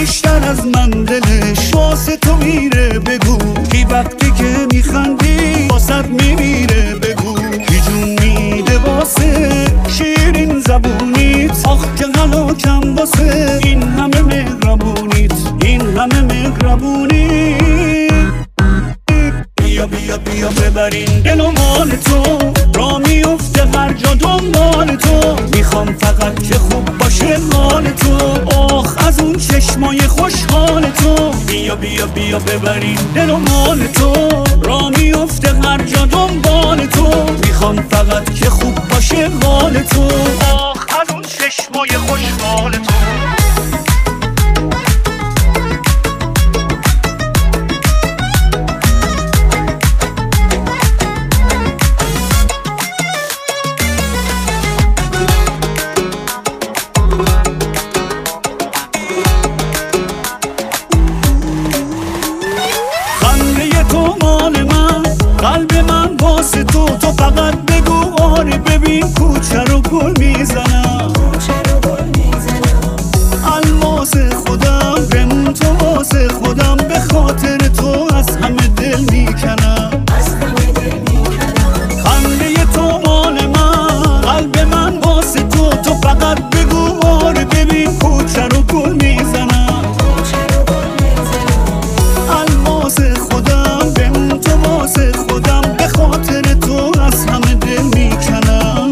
بیشتر از من دلش واسه تو میره بگو کی وقتی که میخندی واسه میمیره بگو کی جون میده واسه شیرین زبونیت آخ که غلاکم واسه این همه مهربونیت این همه مهربونیت بیا بیا بیا ببرین دل و مال تو را میفته هر جا دنبال تو میخوام فقط که خوب باشه حال تو آخ از اون چشمای خوشحال تو بیا بیا بیا ببرین دل و مال تو را میفته هر جا دنبال تو میخوام فقط که خوب باشه حال تو آخ از اون چشمای خوشحال تو قلب من واسه تو فقط بگو آره ببین کوچه رو گل میزنم الماس خودم بمون تو واسه خودم به خاطر تو از همه دل میکنم خنده تو مال من قلب من واسه تو فقط بگو آره ببین کوچه رو گل میزنم الماس خودم بمون تو واسه خودم به خاطر تو از همه دل میکنم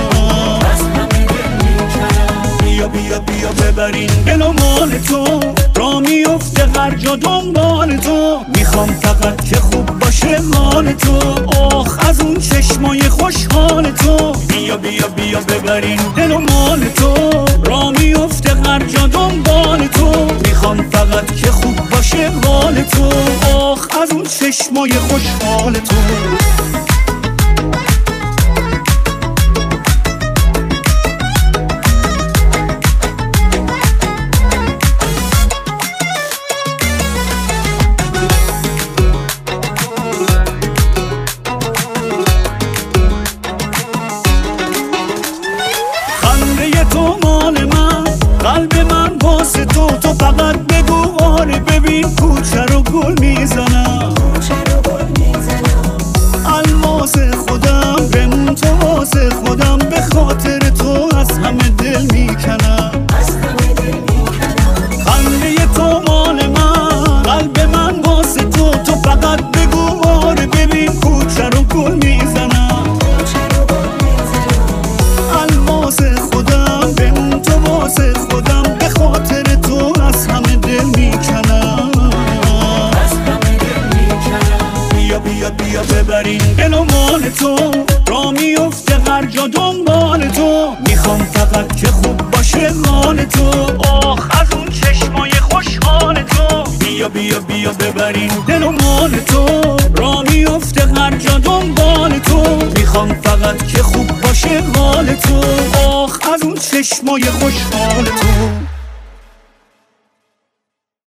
بیا بیا بیا ببرین دل و مال تو را میفته هر جا دنبال تو میخوام فقط که خوب باشه حال تو آخ از اون چشمای خوشحال تو بیا بیا بیا ببرین دل و مال تو را میفته هر جا دنبال تو میخوام فقط که خوب باشه حال تو آخ از اون چشمای خوشحال تو تو مال من قلب من واسه تو فقط بگو آره ببین کوچه رو گل میزنم الماس خودم بمون تو واسه خودم به خاطر تو از همه دل میکنم خنده تو مال من قلب من واسه تو فقط بگو آره ببین کوچه رو گل میزنم الماس خودم بمون تو واسه خودم به خاطر تو از همه دل میکنم بیا بیا بیا ببرین دل و مال تو را میفته هر جا دنبال تو میخوام فقط که خوب باشه حال تو آخ از اون چشمای خوشحال تو بیا بیا بیا ببرین دل و مال تو را میفته هر جا دنبال تو میخوام فقط که خوب باشه حال تو آخ از اون چشمای خوشحال تو